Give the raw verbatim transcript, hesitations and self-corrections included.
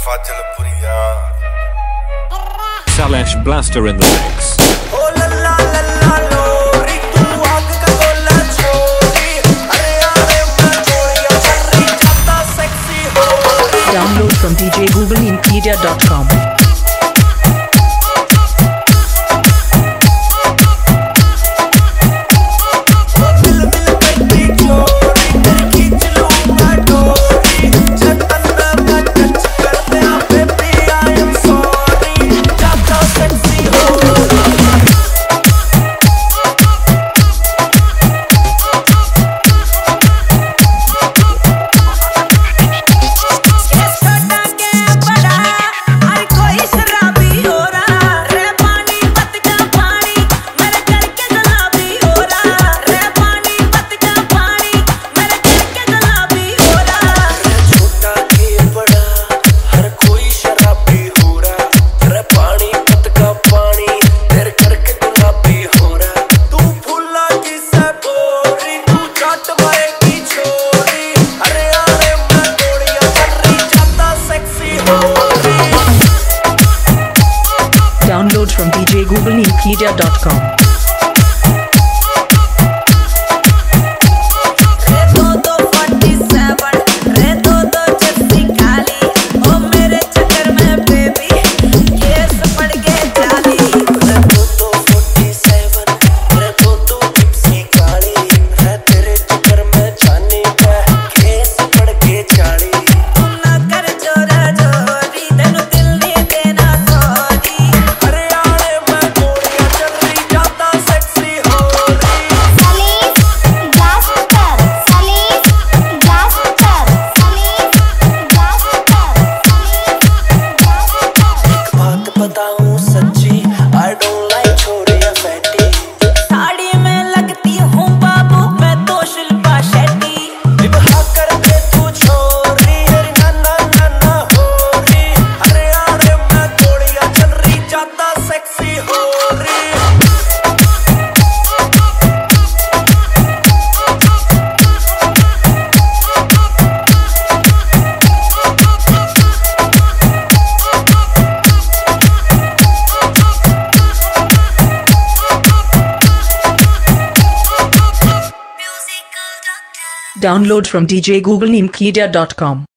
Salesh Blaster in the mix. Download from d j google media dot com. Download from d j google media dot com. बताऊं सच्ची I don't like छोरे या fatty sari में लगती हूँ बाबू मैं तो शिल्पा शेट्टी निभा कर दे तू छोरी अरे ना ना ना ना हो रही अरे अरे मैं गोलियां चल रही जाता सेक्सी हो रही Download from d j google media dot com.